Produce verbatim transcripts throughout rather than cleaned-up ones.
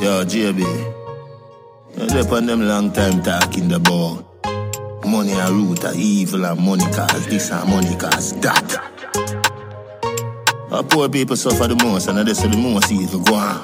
Yo, J B, you dep on them long time talking about money a root of evil and money cause this and money cause that. Our poor people suffer the most and that's the most evil go on.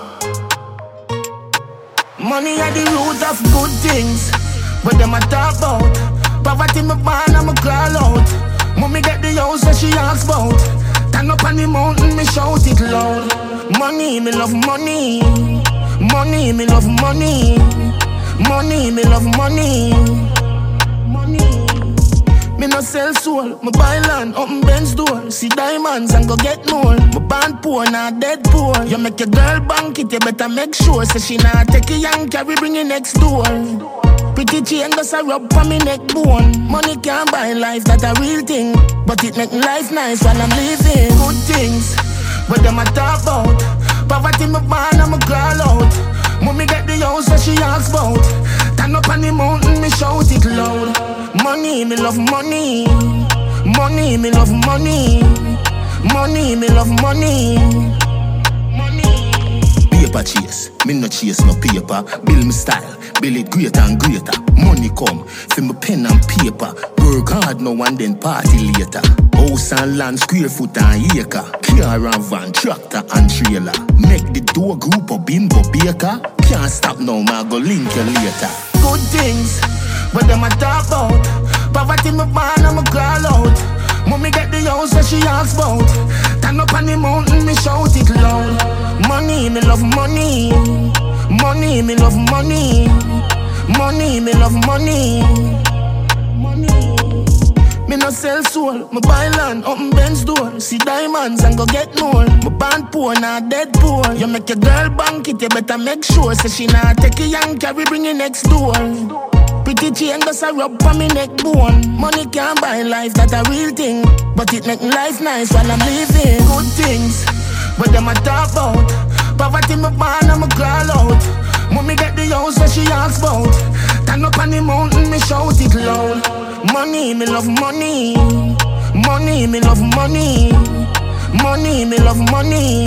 Money are the root of good things, but them a talk about poverty me born and me crawl out. Mommy get the house that she asks about. Stand up on the mountain, me shout it loud. Money, me love money. Money, me love money. Money, me love money. Money. Me no sell soul, me buy land, open Ben's door. See diamonds and go get more. Me born poor, not dead poor. You make your girl bank it, you better make sure. Say she not take a young carry, bring it next door. Pretty chain does a rub for me neck bone. Money can't buy life, that a real thing. But it make life nice while I'm living. Good things, but them a talk about poverty me born and me crawl out. Mommy get the house that she asks about. Stand up on the mountain, me shout it loud. Money, me love money. Money, me love money. Money, me love money. Paper chase, me no chase no paper. Build me style, build it greater and greater. Money come, fill me pen and paper. Work hard now and then party later. House and land, square foot and acre. Car and van, tractor and trailer. Make the door group of bimbo baker. Can't stop now, ma go link you later. Good things, but them a talk about poverty me born and me crawl out. Mommy get the house that she asks about. Stand up on the mountain, me shout it loud. Money, me love money. Money, me love money. Money, me love money. Money. Me no sell soul, me buy land, open Ben's door. See diamonds and go get more. Me born poor, not dead poor. You make your girl bank it, you better make sure. Say she not take a young carry, bring it next door. Pretty chain does a rub for me neck bone. Money can't buy life, that a real thing. But it make life nice while I'm living. Good things, but them a talk about poverty me born and me crawl out. Mommy get the house that she asks about. Stand up on the mountain, me shout it loud. Money, me love money. Money, me love money. Money, me love money.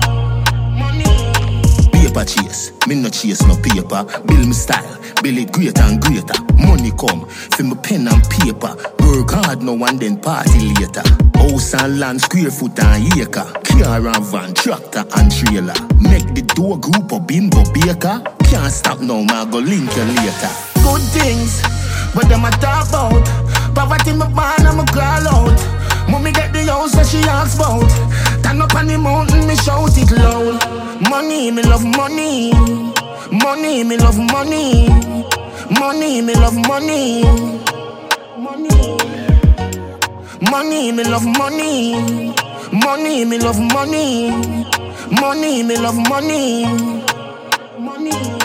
Paper chase, me no chase no paper. Build me style, build it greater and greater. Money come, fill me pen and paper. Work hard now and then party later. House and land, square foot and acre. Car and van, tractor and trailer. Make the door group of bimbo baker. Can't stop now, ma go link you later. Good things, but them a talk about poverty me born and me crawl out. Mommy get the house that she asks about. Stand up on the mountain, me shout it loud. Money, me love money. Money, me love money. Money, me love money. Money. Money, me love money. Money, me love money. Money, me love money. Money.